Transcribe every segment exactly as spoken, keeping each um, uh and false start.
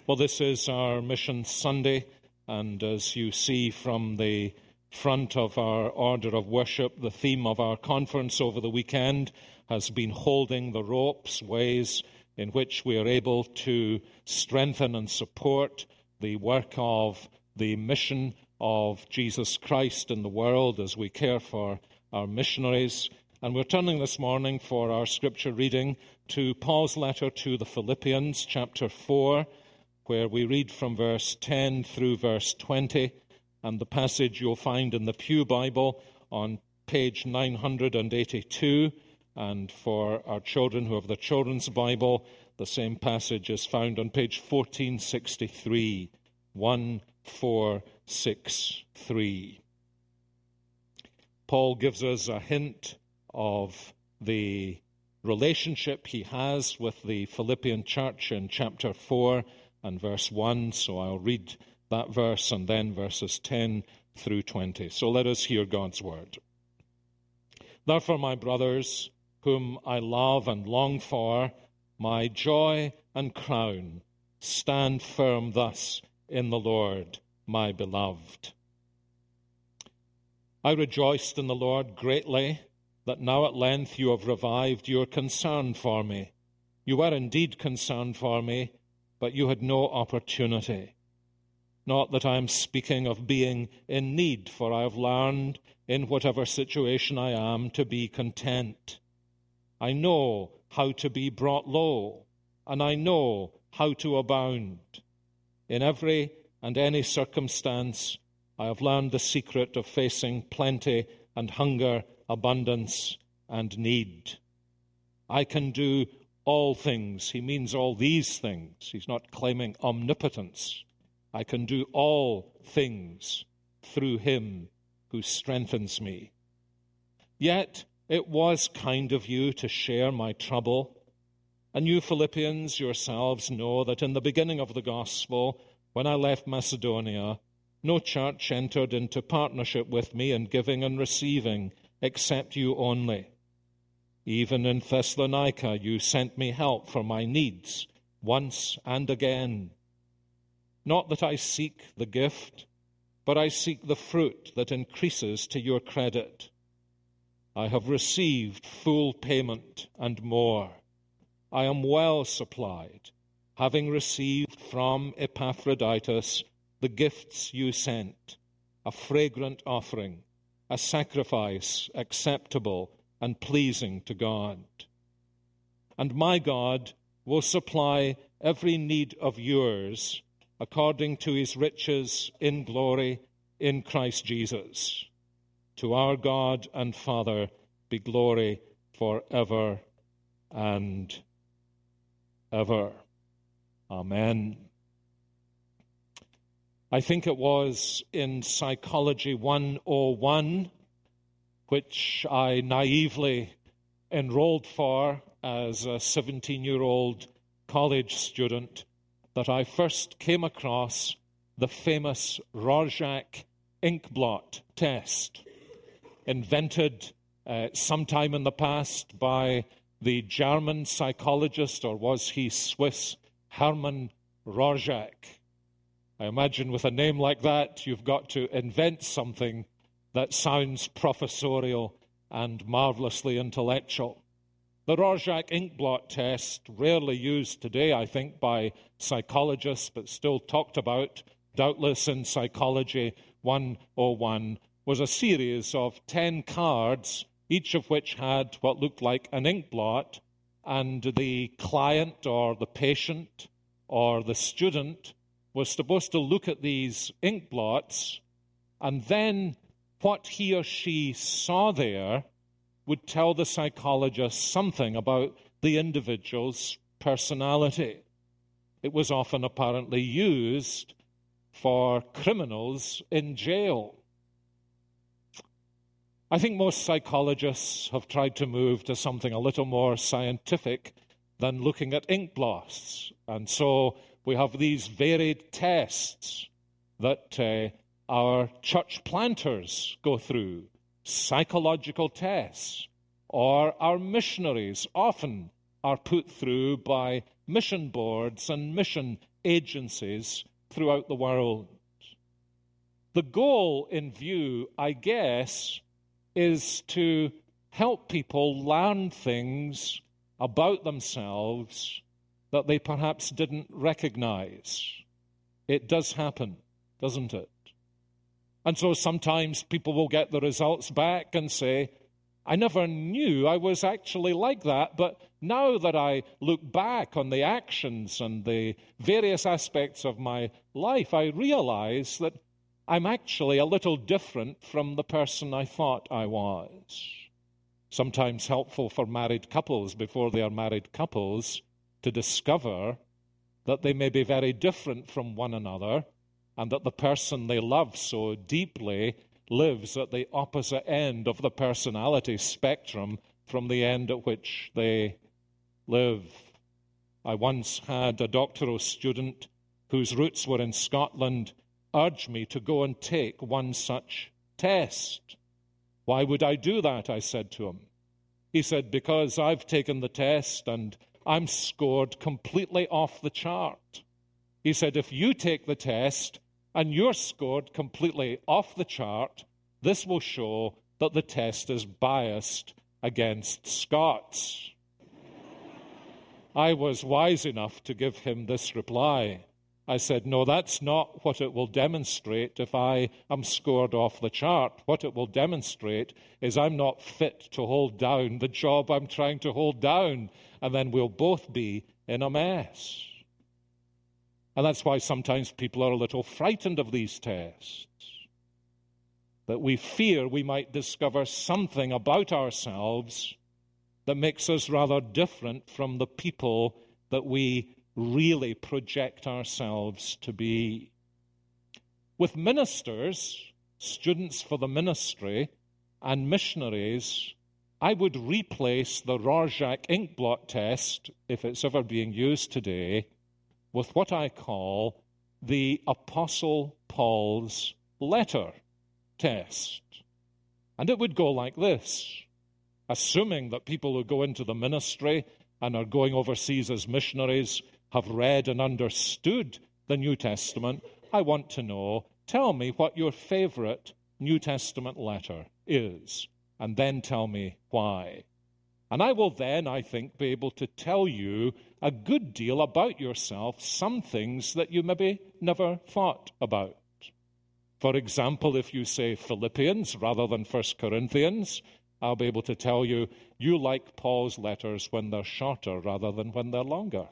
Well, this is our Mission Sunday, and as you see from the front of our order of worship, the theme of our conference over the weekend has been holding the ropes, ways in which we are able to strengthen and support the work of the mission of Jesus Christ in the world as we care for our missionaries. And we're turning this morning for our scripture reading to Paul's letter to the Philippians, chapter four, where we read from verse ten through verse twenty, and the passage you'll find in the Pew Bible on page nine hundred eighty-two, and for our children who have the Children's Bible, the same passage is found on page fourteen sixty-three, one four six three. Paul gives us a hint of the relationship he has with the Philippian church in chapter four and verse one, so I'll read that verse and then verses ten through twenty. So let us hear God's word. Therefore, my brothers, whom I love and long for, my joy and crown, stand firm thus in the Lord, my beloved. I rejoiced in the Lord greatly that now at length you have revived your concern for me. You were indeed concerned for me, but you had no opportunity. Not that I am speaking of being in need, for I have learned, in whatever situation I am, to be content. I know how to be brought low, and I know how to abound. In every and any circumstance, I have learned the secret of facing plenty and hunger, abundance and need. I can do all things. He means all these things. He's not claiming omnipotence. I can do all things through him who strengthens me. Yet it was kind of you to share my trouble. And you Philippians yourselves know that in the beginning of the gospel, when I left Macedonia, no church entered into partnership with me in giving and receiving, except you only. Even in Thessalonica, you sent me help for my needs once and again. Not that I seek the gift, but I seek the fruit that increases to your credit. I have received full payment and more. I am well supplied, having received from Epaphroditus the gifts you sent, a fragrant offering, a sacrifice acceptable and pleasing to God. And my God will supply every need of yours according to his riches in glory in Christ Jesus. To our God and Father be glory forever and ever. Amen. I think it was in Psychology one oh one, which I naively enrolled for as a seventeen-year-old college student, that I first came across the famous Rorschach ink blot test, invented uh, sometime in the past by the German psychologist, or was he Swiss, Hermann Rorschach. I imagine with a name like that, you've got to invent something that sounds professorial and marvelously intellectual. The Rorschach ink blot test, rarely used today, I think, by psychologists, but still talked about, doubtless in Psychology one oh one, was a series of ten cards, each of which had what looked like an ink blot, and the client or the patient or the student was supposed to look at these ink blots, and then what he or she saw there would tell the psychologist something about the individual's personality. It was often apparently used for criminals in jail. I think most psychologists have tried to move to something a little more scientific than looking at ink blots. And so we have these varied tests that uh, our church planters go through, psychological tests, or our missionaries often are put through by mission boards and mission agencies throughout the world. The goal in view, I guess, is to help people learn things about themselves that they perhaps didn't recognize. It does happen, doesn't it? And so sometimes people will get the results back and say, I never knew I was actually like that, but now that I look back on the actions and the various aspects of my life, I realize that I'm actually a little different from the person I thought I was. Sometimes helpful for married couples before they are married couples to discover that they may be very different from one another and that the person they love so deeply lives at the opposite end of the personality spectrum from the end at which they live. I once had a doctoral student whose roots were in Scotland urge me to go and take one such test. Why would I do that? I said to him. He said, because I've taken the test and I'm scored completely off the chart. He said, if you take the test and you're scored completely off the chart, this will show that the test is biased against Scots. I was wise enough to give him this reply. I said, no, that's not what it will demonstrate if I am scored off the chart. What it will demonstrate is I'm not fit to hold down the job I'm trying to hold down, and then we'll both be in a mess. And that's why sometimes people are a little frightened of these tests, that we fear we might discover something about ourselves that makes us rather different from the people that we really project ourselves to be. With ministers, students for the ministry, and missionaries, I would replace the Rorschach inkblot test, if it's ever being used today, with what I call the Apostle Paul's letter test. And it would go like this. Assuming that people who go into the ministry and are going overseas as missionaries have read and understood the New Testament, I want to know, tell me what your favorite New Testament letter is, and then tell me why. And I will then, I think, be able to tell you a good deal about yourself, some things that you maybe never thought about. For example, if you say Philippians rather than First Corinthians, I'll be able to tell you, you like Paul's letters when they're shorter rather than when they're longer.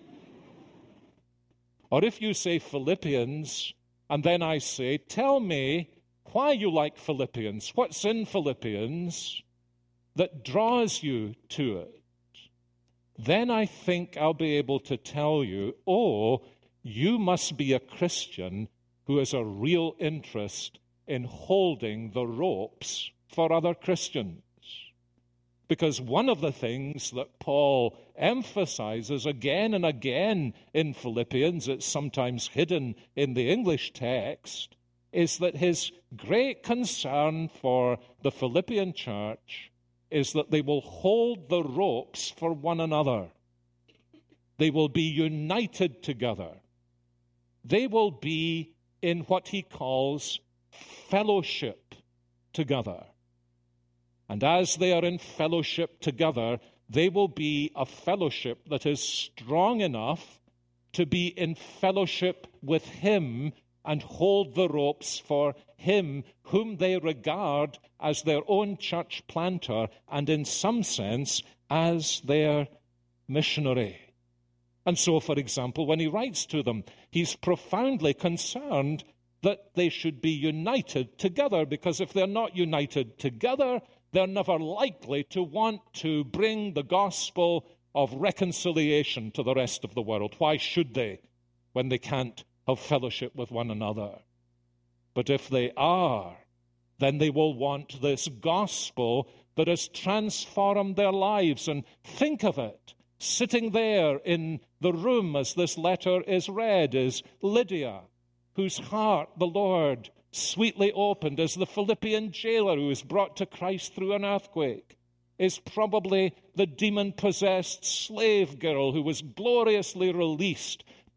Or if you say Philippians, and then I say, tell me why you like Philippians, what's in Philippians that draws you to it, then I think I'll be able to tell you, oh, you must be a Christian who has a real interest in holding the ropes for other Christians. Because one of the things that Paul emphasizes again and again in Philippians, it's sometimes hidden in the English text, is that his great concern for the Philippian church is that they will hold the ropes for one another. They will be united together. They will be in what he calls fellowship together. And as they are in fellowship together, they will be a fellowship that is strong enough to be in fellowship with him and hold the ropes for him whom they regard as their own church planter and in some sense as their missionary. And so, for example, when he writes to them, he's profoundly concerned that they should be united together, because if they're not united together, they're never likely to want to bring the gospel of reconciliation to the rest of the world. Why should they when they can't have fellowship with one another? But if they are, then they will want this gospel that has transformed their lives. And think of it, sitting there in the room as this letter is read is Lydia, whose heart the Lord sweetly opened, as the Philippian jailer who was brought to Christ through an earthquake, is probably the demon-possessed slave girl who was gloriously released by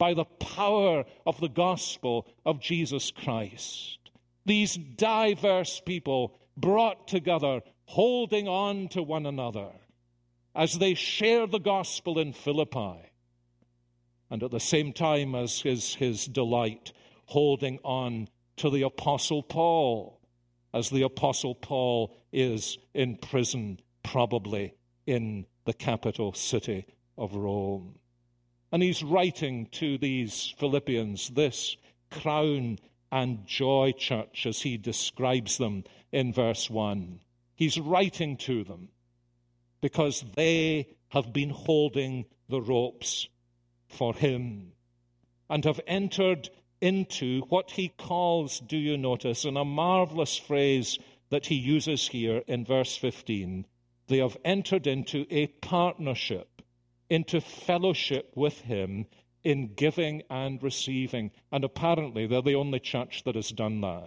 by the power of the gospel of Jesus Christ. These diverse people brought together, holding on to one another as they share the gospel in Philippi, and at the same time as his, his delight, holding on to the Apostle Paul, as the Apostle Paul is in prison, probably in the capital city of Rome. And he's writing to these Philippians, this crown and joy church, as he describes them in verse one. He's writing to them because they have been holding the ropes for him and have entered into what he calls, do you notice, in a marvelous phrase that he uses here in verse fifteen, they have entered into a partnership, into fellowship with him in giving and receiving. And apparently they're the only church that has done that.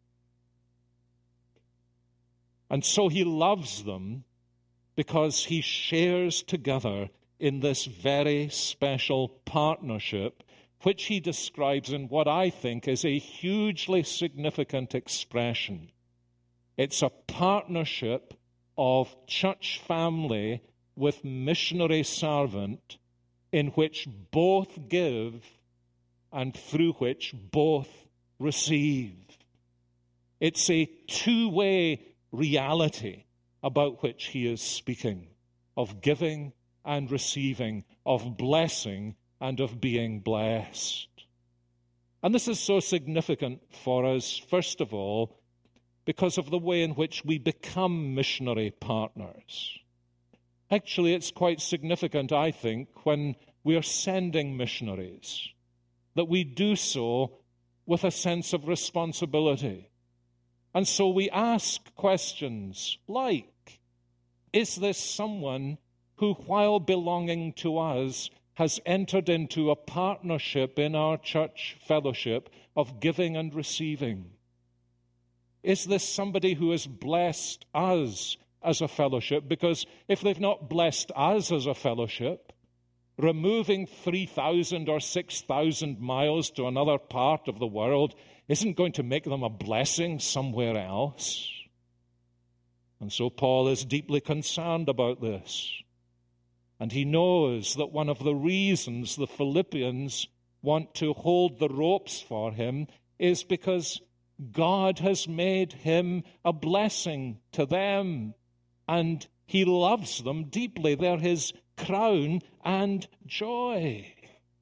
And so he loves them because he shares together in this very special partnership, which he describes in what I think is a hugely significant expression. It's a partnership of church family with missionary servant in which both give and through which both receive. It's a two-way reality about which he is speaking, of giving and receiving, of blessing and of being blessed. And this is so significant for us, first of all, because of the way in which we become missionary partners. Actually, it's quite significant, I think, when we are sending missionaries, that we do so with a sense of responsibility. And so we ask questions like, is this someone who, while belonging to us, has entered into a partnership in our church fellowship of giving and receiving? Is this somebody who has blessed us as a fellowship? Because if they've not blessed us as a fellowship, removing three thousand or six thousand miles to another part of the world isn't going to make them a blessing somewhere else. And so Paul is deeply concerned about this. And he knows that one of the reasons the Philippians want to hold the ropes for him is because God has made him a blessing to them, and he loves them deeply. They're his crown and joy.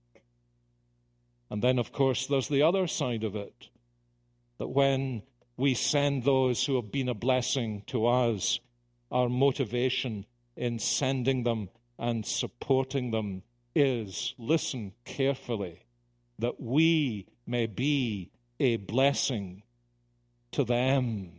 And then, of course, there's the other side of it, that when we send those who have been a blessing to us, our motivation in sending them and supporting them is, listen carefully, that we may be a blessing to them.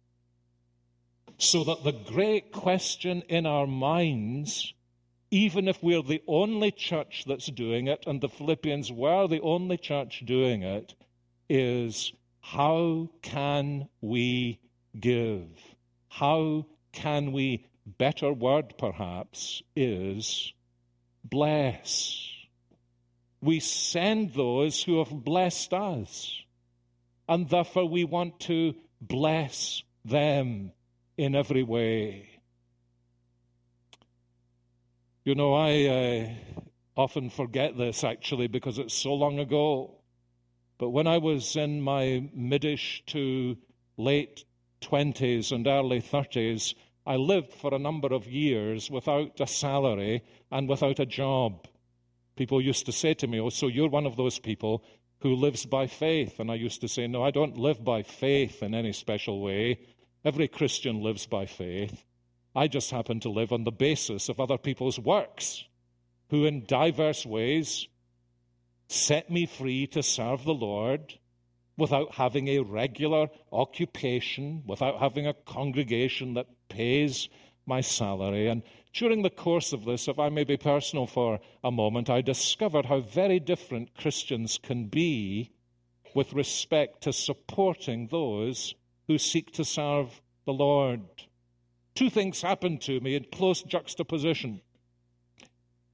So that the great question in our minds, even if we're the only church that's doing it, and the Philippians were the only church doing it, is how can we give? How can we, better word perhaps, is bless? We send those who have blessed us, and therefore we want to bless them in every way. You know, I uh, often forget this, actually, because it's so long ago. But when I was in my mid-ish to late twenties and early thirties, I lived for a number of years without a salary and without a job. People used to say to me, oh, so you're one of those people who lives by faith. And I used to say, no, I don't live by faith in any special way. Every Christian lives by faith. I just happen to live on the basis of other people's works, who in diverse ways set me free to serve the Lord without having a regular occupation, without having a congregation that pays my salary. And during the course of this, if I may be personal for a moment, I discovered how very different Christians can be with respect to supporting those who seek to serve the Lord. Two things happened to me in close juxtaposition.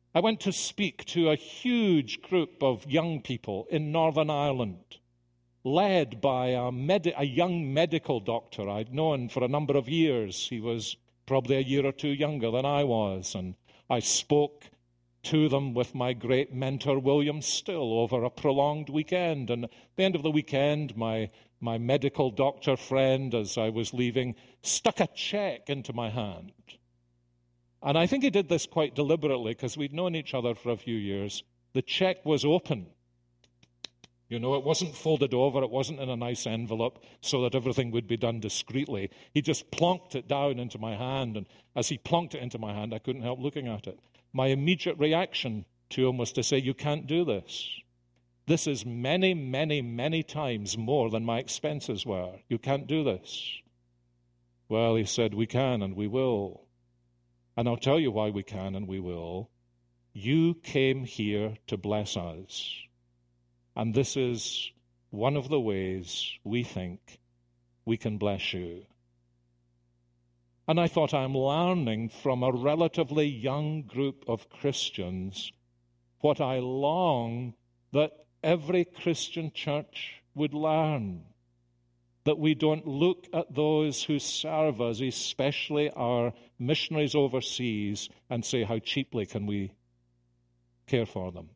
I went to speak to a huge group of young people in Northern Ireland, led by a, med- a young medical doctor I'd known for a number of years. He was probably a year or two younger than I was, and I spoke to them with my great mentor, William Still, over a prolonged weekend. And at the end of the weekend, my, my medical doctor friend, as I was leaving, stuck a check into my hand. And I think he did this quite deliberately because we'd known each other for a few years. The check was open. You know, it wasn't folded over, it wasn't in a nice envelope so that everything would be done discreetly. He just plonked it down into my hand, and as he plonked it into my hand, I couldn't help looking at it. My immediate reaction to him was to say, "You can't do this. This is many, many, many times more than my expenses were. You can't do this." Well, he said, "We can and we will. And I'll tell you why we can and we will. You came here to bless us. And this is one of the ways we think we can bless you." And I thought, I'm learning from a relatively young group of Christians what I long that every Christian church would learn. That we don't look at those who serve us, especially our missionaries overseas, and say, how cheaply can we care for them?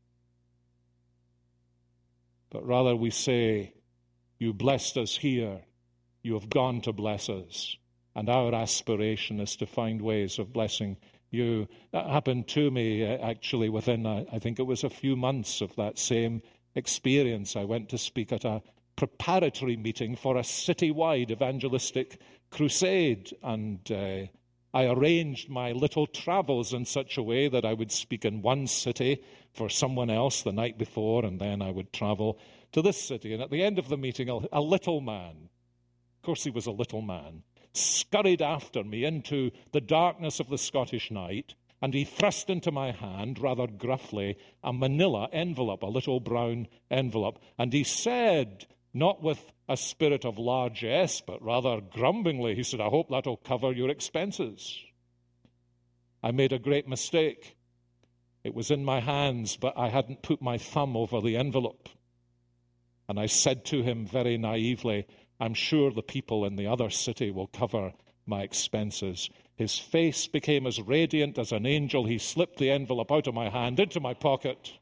But rather we say, you blessed us here, you have gone to bless us, and our aspiration is to find ways of blessing you. That happened to me uh, actually within, uh, I think it was a few months of that same experience. I went to speak at a preparatory meeting for a citywide evangelistic crusade, and uh, I arranged my little travels in such a way that I would speak in one city for someone else the night before, and then I would travel to this city. And at the end of the meeting, a, a little man, of course he was a little man, scurried after me into the darkness of the Scottish night, and he thrust into my hand, rather gruffly, a manila envelope, a little brown envelope, and he said, not with a spirit of largesse, but rather grumblingly, he said, "I hope that'll cover your expenses." I made a great mistake. It was in my hands, but I hadn't put my thumb over the envelope. And I said to him very naively, "I'm sure the people in the other city will cover my expenses." His face became as radiant as an angel. He slipped the envelope out of my hand, into my pocket,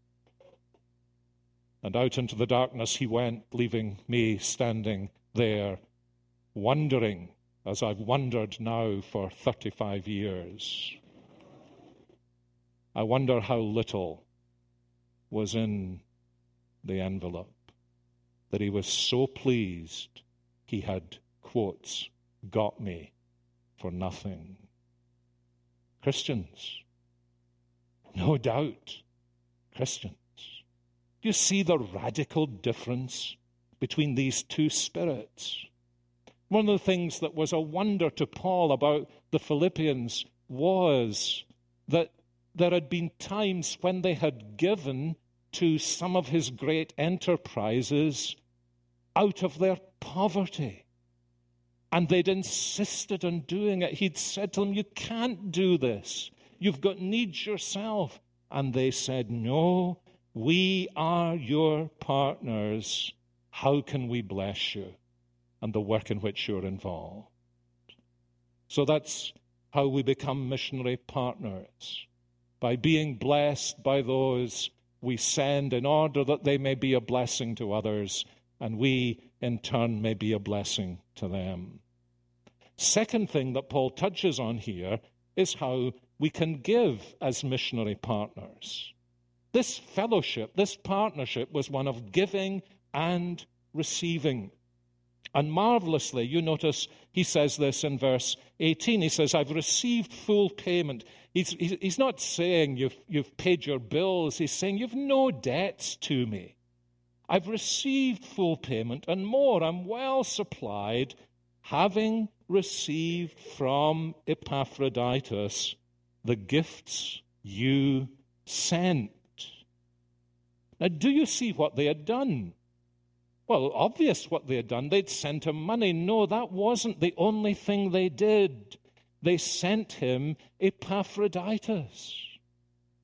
and out into the darkness he went, leaving me standing there, wondering, as I've wondered now for thirty-five years. I wonder how little was in the envelope, that he was so pleased he had, quotes, got me for nothing. Christians, no doubt, Christians. Do you see the radical difference between these two spirits? One of the things that was a wonder to Paul about the Philippians was that there had been times when they had given to some of his great enterprises out of their poverty. And they'd insisted on doing it. He'd said to them, "You can't do this. You've got needs yourself." And they said, "No, we are your partners. How can we bless you and the work in which you're involved?" So that's how we become missionary partners, by being blessed by those we send in order that they may be a blessing to others, and we in turn may be a blessing to them. Second thing that Paul touches on here is how we can give as missionary partners. This fellowship, this partnership was one of giving and receiving. And marvelously, you notice he says this in verse eighteen. He says, "I've received full payment." He's, he's not saying you've, you've paid your bills. He's saying you've no debts to me. I've received full payment and more. I'm well supplied, having received from Epaphroditus the gifts you sent. Now, do you see what they had done? Well, obvious what they had done. They'd sent him money. No, that wasn't the only thing they did. They sent him Epaphroditus.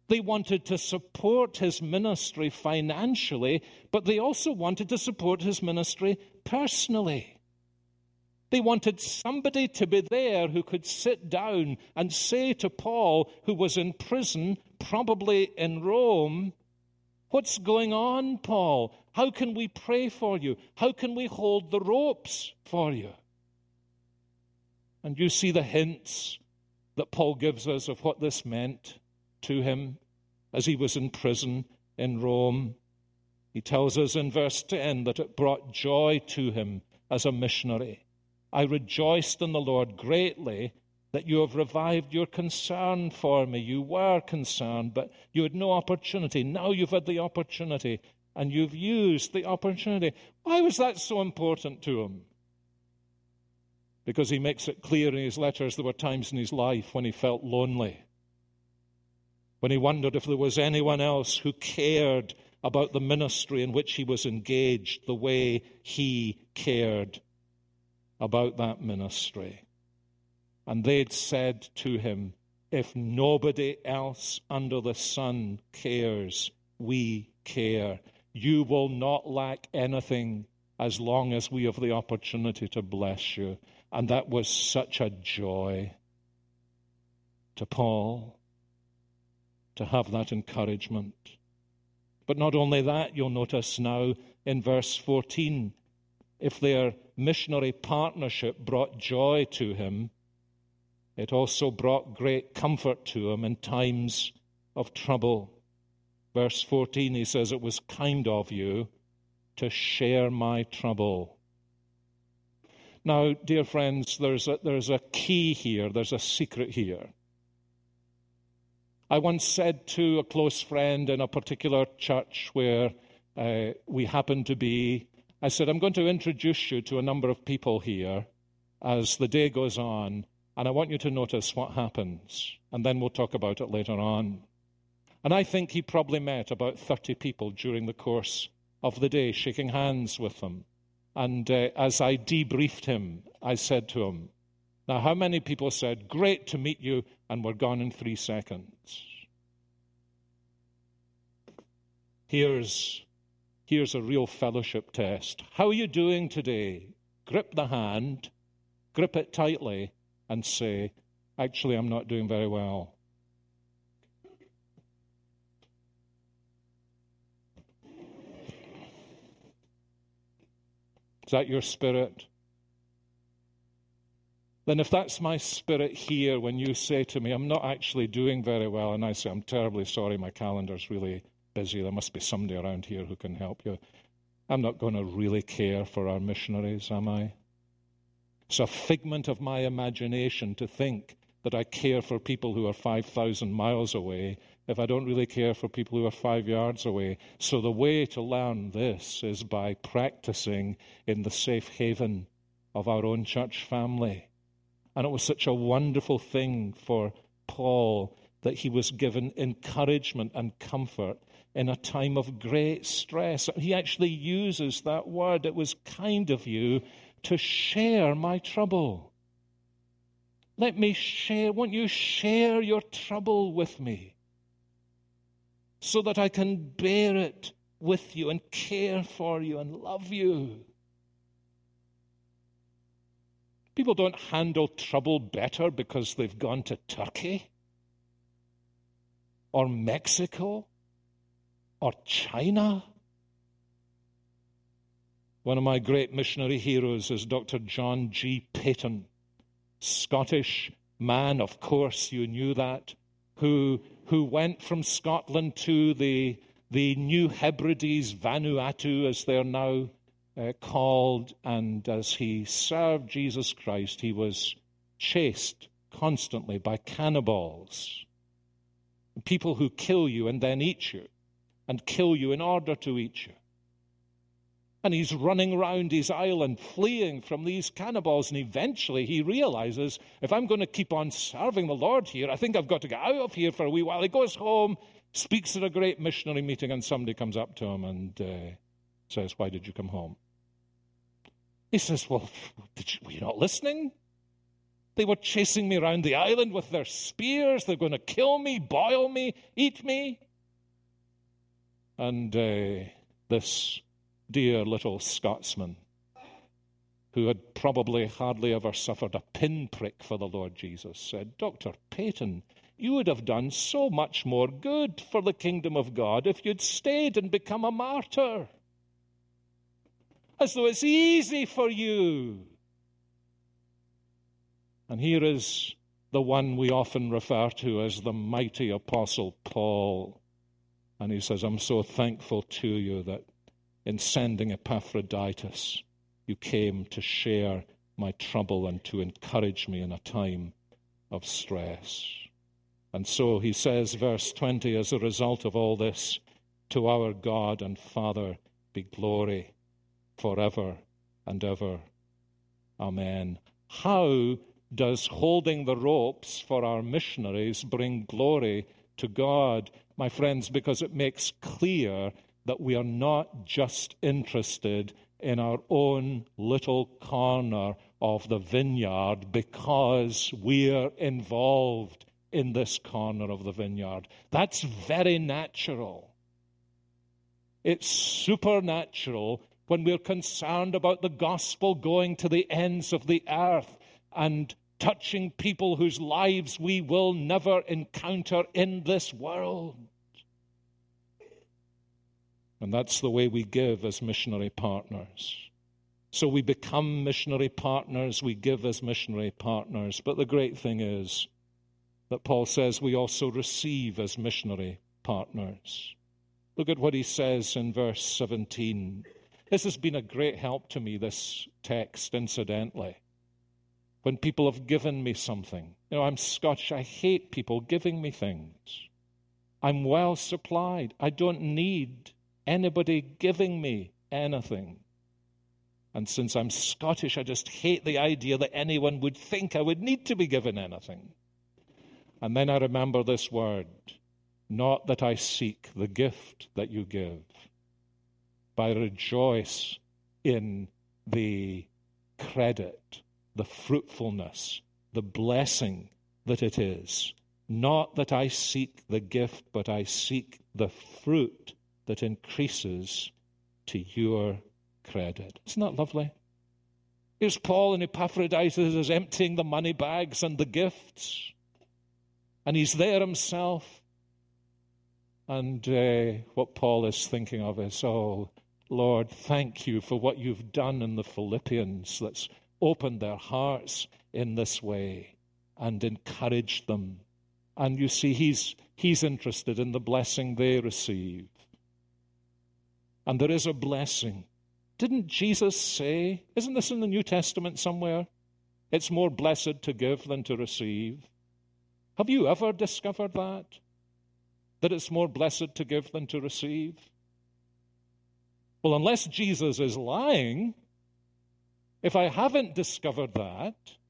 They wanted to support his ministry financially, but they also wanted to support his ministry personally. They wanted somebody to be there who could sit down and say to Paul, who was in prison, probably in Rome, "What's going on, Paul? How can we pray for you? How can we hold the ropes for you?" And you see the hints that Paul gives us of what this meant to him as he was in prison in Rome. He tells us in verse ten that it brought joy to him as a missionary. "I rejoiced in the Lord greatly that you have revived your concern for me." You were concerned, but you had no opportunity. Now you've had the opportunity, and you've used the opportunity. Why was that so important to him? Because he makes it clear in his letters there were times in his life when he felt lonely, when he wondered if there was anyone else who cared about the ministry in which he was engaged the way he cared about that ministry. And they'd said to him, "If nobody else under the sun cares, we care. You will not lack anything as long as we have the opportunity to bless you." And that was such a joy to Paul to have that encouragement. But not only that, you'll notice now in verse fourteen, if their missionary partnership brought joy to him, it also brought great comfort to him in times of trouble. Verse fourteen, he says, "It was kind of you to share my trouble." Now, dear friends, there's a, there's a key here, there's a secret here. I once said to a close friend in a particular church where uh, we happened to be, I said, "I'm going to introduce you to a number of people here as the day goes on, and I want you to notice what happens, and then we'll talk about it later on." And I think he probably met about thirty people during the course of the day, shaking hands with them. And uh, as I debriefed him, I said to him, "Now, how many people said, 'Great to meet you,' and we're gone in three seconds? Here's, here's a real fellowship test. How are you doing today? Grip the hand, grip it tightly, and say, 'Actually, I'm not doing very well.'" Is that your spirit? Then if that's my spirit here, when you say to me, "I'm not actually doing very well," and I say, "I'm terribly sorry, my calendar's really busy, there must be somebody around here who can help you," I'm not going to really care for our missionaries, am I? It's a figment of my imagination to think that I care for people who are five thousand miles away if I don't really care for people who are five yards away. So the way to learn this is by practicing in the safe haven of our own church family. And it was such a wonderful thing for Paul that he was given encouragement and comfort in a time of great stress. He actually uses that word. "It was kind of you to share my trouble." Let me share, won't you share your trouble with me so that I can bear it with you and care for you and love you? People don't handle trouble better because they've gone to Turkey or Mexico or China. One of my great missionary heroes is Doctor John G. Paton, Scottish man, of course, you knew that, who who went from Scotland to the, the New Hebrides, Vanuatu, as they're now uh, called, and as he served Jesus Christ, he was chased constantly by cannibals, people who kill you and then eat you, and kill you in order to eat you. And he's running around his island fleeing from these cannibals, and eventually he realizes, if I'm going to keep on serving the Lord here, I think I've got to get out of here for a wee while. He goes home, speaks at a great missionary meeting, and somebody comes up to him and uh, says, "Why did you come home?" He says, "Well, did you, were you not listening? They were chasing me around the island with their spears. They're going to kill me, boil me, eat me. And uh, this dear little Scotsman, who had probably hardly ever suffered a pinprick for the Lord Jesus, said, Doctor Peyton, you would have done so much more good for the kingdom of God if you'd stayed and become a martyr. As though it's easy for you. And here is the one we often refer to as the mighty apostle Paul. And he says, I'm so thankful to you that in sending Epaphroditus, you came to share my trouble and to encourage me in a time of stress. And so he says, verse twenty, as a result of all this, to our God and Father be glory forever and ever. Amen. How does holding the ropes for our missionaries bring glory to God? My friends, because it makes clear that we are not just interested in our own little corner of the vineyard because we're involved in this corner of the vineyard. That's very natural. It's supernatural when we're concerned about the gospel going to the ends of the earth and touching people whose lives we will never encounter in this world. And that's the way we give as missionary partners. So we become missionary partners, we give as missionary partners. But the great thing is that Paul says we also receive as missionary partners. Look at what he says in verse seventeen. This has been a great help to me, this text, incidentally. When people have given me something. You know, I'm Scottish. I hate people giving me things. I'm well supplied. I don't need anybody giving me anything. And since I'm Scottish, I just hate the idea that anyone would think I would need to be given anything. And then I remember this word, not that I seek the gift that you give, but I rejoice in the credit, the fruitfulness, the blessing that it is. Not that I seek the gift, but I seek the fruit that increases to your credit. Isn't that lovely? Here's Paul and Epaphroditus is emptying the money bags and the gifts. And he's there himself. And uh, what Paul is thinking of is, oh, Lord, thank you for what you've done in the Philippians that's opened their hearts in this way and encouraged them. And you see, he's, he's interested in the blessing they receive. And there is a blessing. Didn't Jesus say, isn't this in the New Testament somewhere? It's more blessed to give than to receive. Have you ever discovered that? That it's more blessed to give than to receive? Well, unless Jesus is lying, if I haven't discovered that,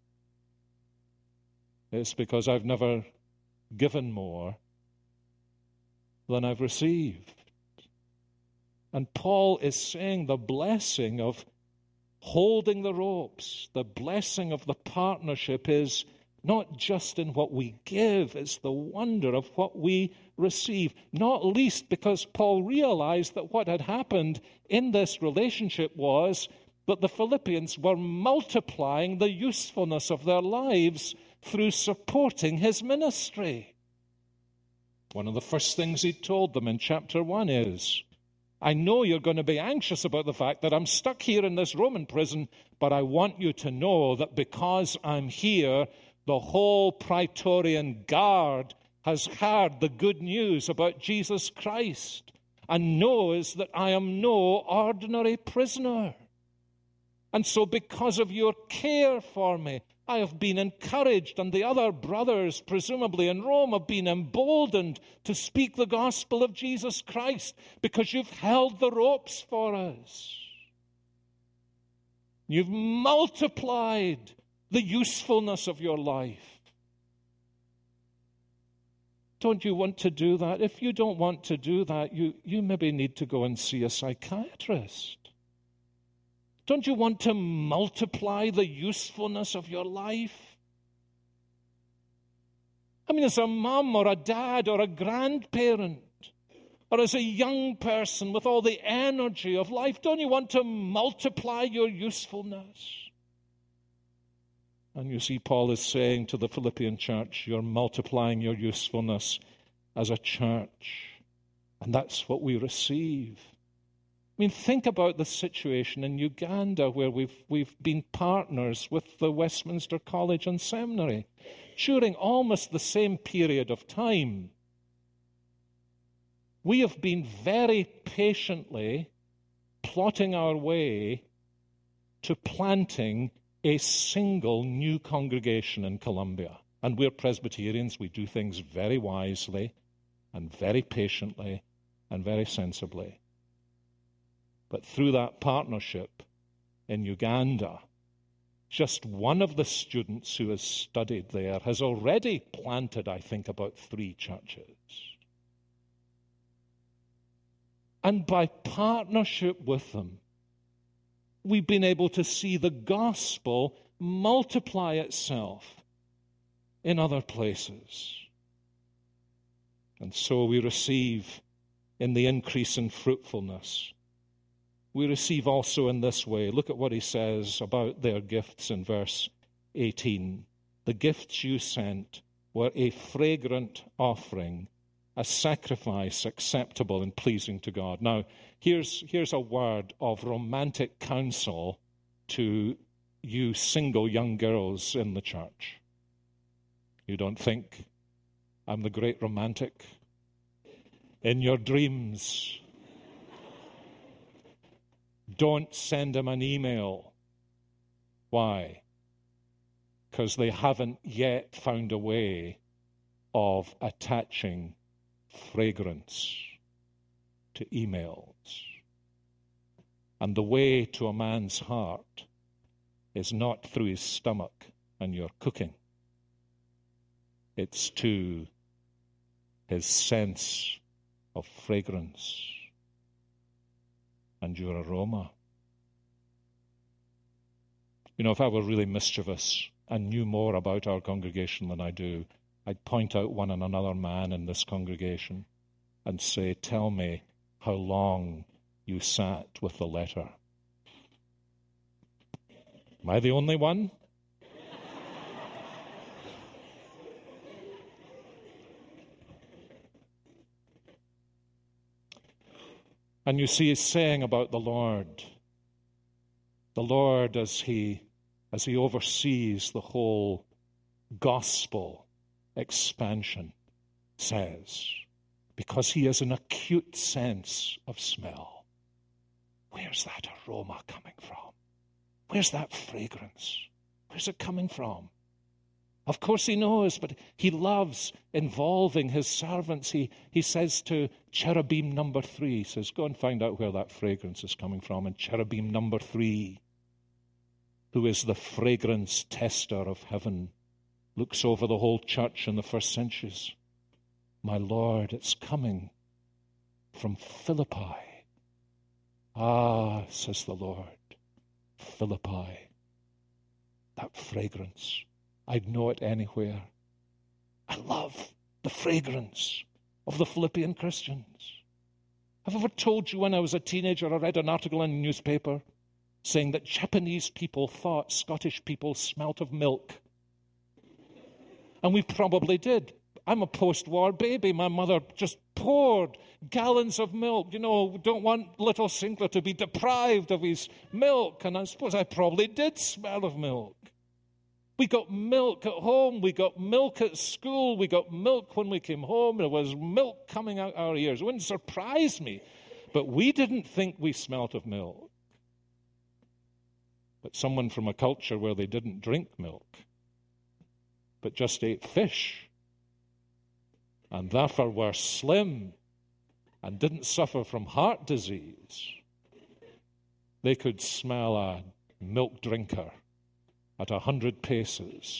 it's because I've never given more than I've received. And Paul is saying the blessing of holding the ropes, the blessing of the partnership is not just in what we give, it's the wonder of what we receive. Not least because Paul realized that what had happened in this relationship was that the Philippians were multiplying the usefulness of their lives through supporting his ministry. One of the first things he told them in chapter one is, I know you're going to be anxious about the fact that I'm stuck here in this Roman prison, but I want you to know that because I'm here, the whole Praetorian Guard has heard the good news about Jesus Christ and knows that I am no ordinary prisoner. And so because of your care for me, I have been encouraged, and the other brothers, presumably in Rome, have been emboldened to speak the gospel of Jesus Christ because you've held the ropes for us. You've multiplied the usefulness of your life. Don't you want to do that? If you don't want to do that, you, you maybe need to go and see a psychiatrist. Don't you want to multiply the usefulness of your life? I mean, as a mum or a dad or a grandparent, or as a young person with all the energy of life, don't you want to multiply your usefulness? And you see, Paul is saying to the Philippian church, you're multiplying your usefulness as a church. And that's what we receive. I mean, think about the situation in Uganda where we've, we've been partners with the Westminster College and Seminary during almost the same period of time. We have been very patiently plotting our way to planting a single new congregation in Colombia. And we're Presbyterians. We do things very wisely and very patiently and very sensibly. But through that partnership in Uganda, just one of the students who has studied there has already planted, I think, about three churches. And by partnership with them, we've been able to see the gospel multiply itself in other places. And so we receive in the increase in fruitfulness. We receive also in this way. Look at what he says about their gifts in verse eighteen. The gifts you sent were a fragrant offering, a sacrifice acceptable and pleasing to God. Now, here's, here's a word of romantic counsel to you single young girls in the church. You don't think I'm the great romantic? In your dreams, don't send him an email. Why? Because they haven't yet found a way of attaching fragrance to emails. And the way to a man's heart is not through his stomach and your cooking. It's to his sense of fragrance and your aroma. You know, if I were really mischievous and knew more about our congregation than I do, I'd point out one and another man in this congregation and say, tell me how long you sat with the letter. Am I the only one? And you see, he's saying about the Lord, the Lord as he, as he oversees the whole gospel expansion, says, because he has an acute sense of smell, where's that aroma coming from? Where's that fragrance? Where's it coming from? Of course he knows, but he loves involving his servants. He, he says to cherubim number three, he says, go and find out where that fragrance is coming from. And cherubim number three, who is the fragrance tester of heaven, looks over the whole church in the first centuries. My Lord, it's coming from Philippi. Ah, says the Lord, Philippi, that fragrance. I'd know it anywhere. I love the fragrance of the Philippian Christians. Have I ever told you when I was a teenager, I read an article in a newspaper saying that Japanese people thought Scottish people smelt of milk. And we probably did. I'm a post-war baby. My mother just poured gallons of milk. You know, don't want little Sinclair to be deprived of his milk. And I suppose I probably did smell of milk. We got milk at home. We got milk at school. We got milk when we came home. There was milk coming out our ears. It wouldn't surprise me. But we didn't think we smelt of milk. But someone from a culture where they didn't drink milk, but just ate fish, and therefore were slim and didn't suffer from heart disease, they could smell a milk drinker at a hundred paces.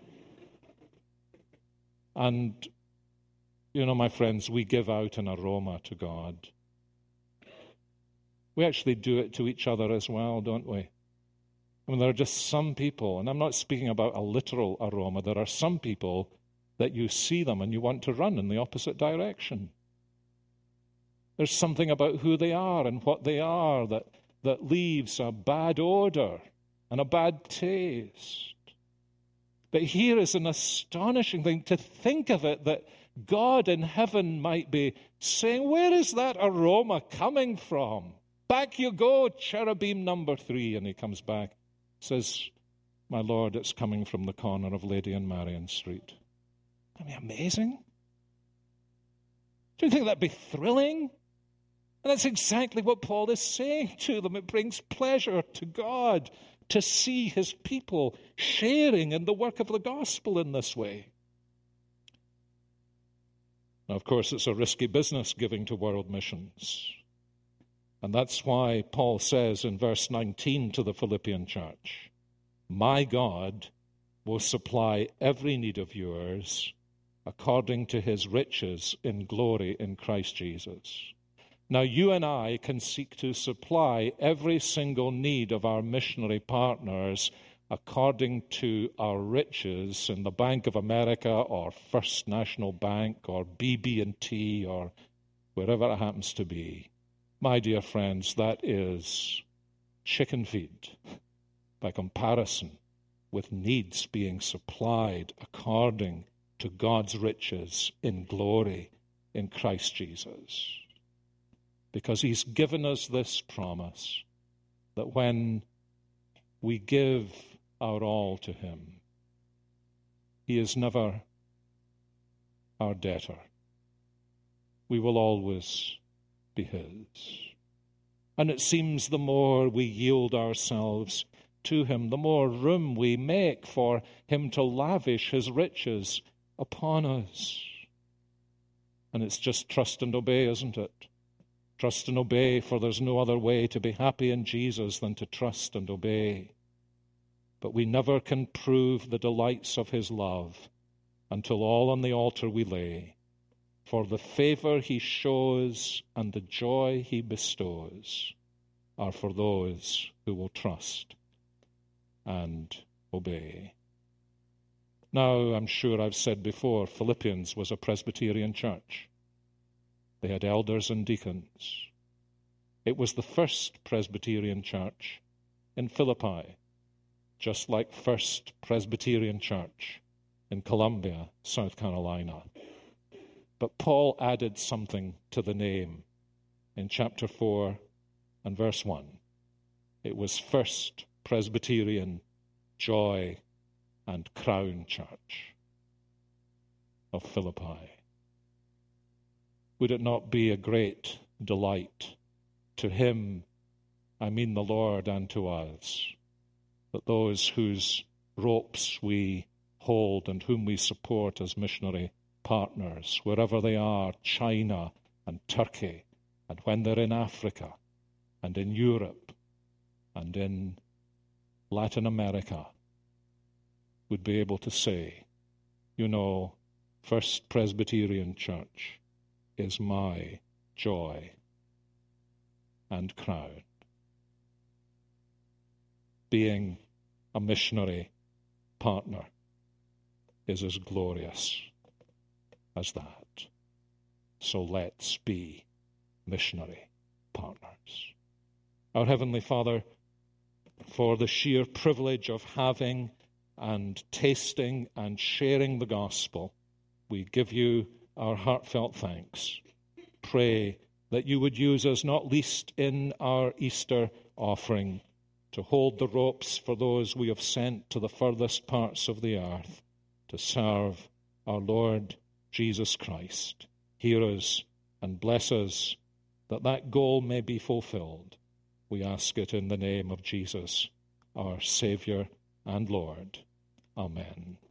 And, you know, my friends, we give out an aroma to God. We actually do it to each other as well, don't we? I mean, there are just some people, and I'm not speaking about a literal aroma, there are some people that you see them and you want to run in the opposite direction. There's something about who they are and what they are that, that leaves a bad odor and a bad taste. But here is an astonishing thing to think of it, that God in heaven might be saying, where is that aroma coming from? Back you go, cherubim number three. And he comes back, says, my Lord, it's coming from the corner of Lady and Marion Street. I mean, amazing. Do you think that'd be thrilling? And that's exactly what Paul is saying to them. It brings pleasure to God to see his people sharing in the work of the gospel in this way. Now, of course, it's a risky business giving to world missions. And that's why Paul says in verse nineteen to the Philippian church, my God will supply every need of yours according to his riches in glory in Christ Jesus. Now, you and I can seek to supply every single need of our missionary partners according to our riches in the Bank of America or First National Bank or B B and T or wherever it happens to be. My dear friends, that is chicken feed by comparison with needs being supplied according to God's riches in glory in Christ Jesus. Because he's given us this promise that when we give our all to him, he is never our debtor. We will always be his. And it seems the more we yield ourselves to him, the more room we make for him to lavish his riches upon us. And it's just trust and obey, isn't it? Trust and obey, for there's no other way to be happy in Jesus than to trust and obey. But we never can prove the delights of his love until all on the altar we lay. For the favor he shows and the joy he bestows are for those who will trust and obey. Now, I'm sure I've said before, Philippians was a Presbyterian church. They had elders and deacons. It was the first Presbyterian church in Philippi, just like First Presbyterian Church in Columbia, South Carolina. But Paul added something to the name in chapter four and verse one. It was First Presbyterian Joy and Crown Church of Philippi. Would it not be a great delight to him, I mean the Lord, and to us, that those whose ropes we hold and whom we support as missionary partners, wherever they are, China and Turkey, and when they're in Africa and in Europe and in Latin America, would be able to say, you know, First Presbyterian Church is my joy and crown. Being a missionary partner is as glorious as that. So let's be missionary partners. Our Heavenly Father, for the sheer privilege of having and tasting and sharing the gospel, we give you our heartfelt thanks. Pray that you would use us not least in our Easter offering to hold the ropes for those we have sent to the furthest parts of the earth to serve our Lord Jesus Christ. Hear us and bless us that that goal may be fulfilled. We ask it in the name of Jesus, our Savior and Lord. Amen.